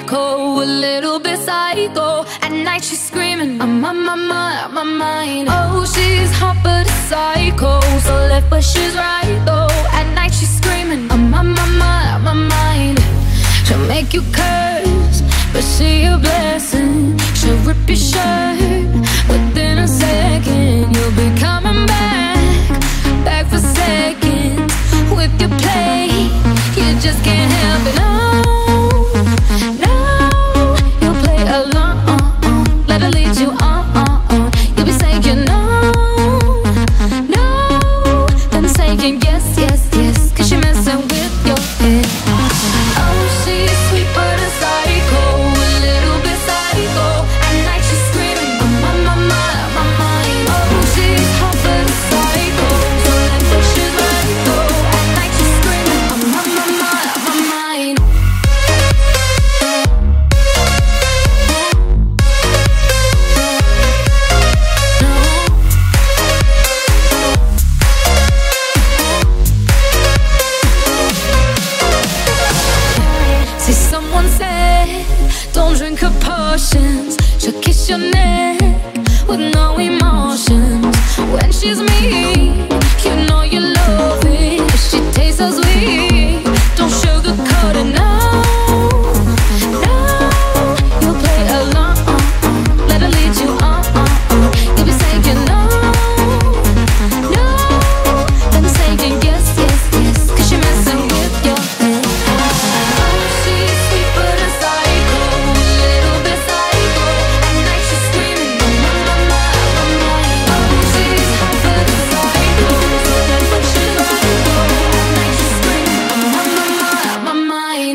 psycho, a little bit psycho. At night she's screaming, I'm on my mind. Oh, she's hot but a psycho, so left but she's right though. At night she's screaming, I'm on my mind. She'll make you curse, but she a blessing. She'll rip your shirt within a second. You'll be coming back for seconds with your play. You just can't help it. No, you'll play along. Let her lead you on. You'll be saying no, then saying yes, 'cause you're messing with your head. Oh, she's sweet but a psycho, a little bit psycho. At night she's screaming, I'm on my mind. Oh, she's hot but a psycho, so left but she's right though. At night she's screaming, I'm on my mind. See, someone said, don't drink her potions. She'll kiss your neck with no emotions. When she's mean, you know you love it. She tastes so sweet, don't sugarcoat it. No, you'll play along. Let her lead you on. You'll be saying no, then saying yes, 'cause you're messing with your head. She's sweet but a psycho, a little bit psycho. At night she's screaming, I'm on my mind. Oh, she's hot but a psycho, so left but she's right though. At night she's screaming, I'm on my mind.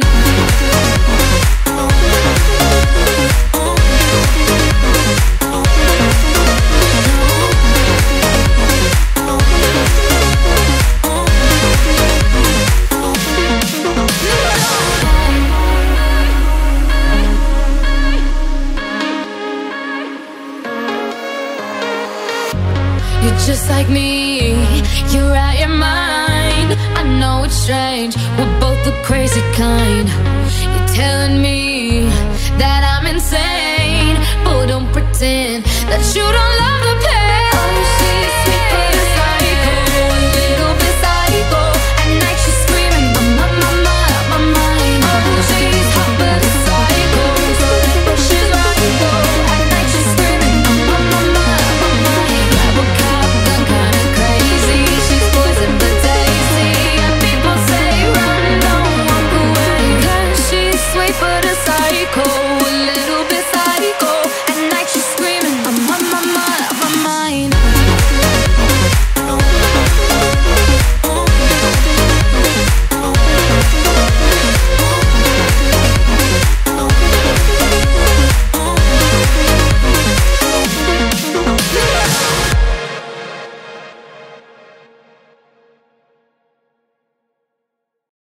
You're just like me, you're out your mind. I know it's strange, we're both the crazy kind. You're telling me that I'm insane, but don't pretend that you don't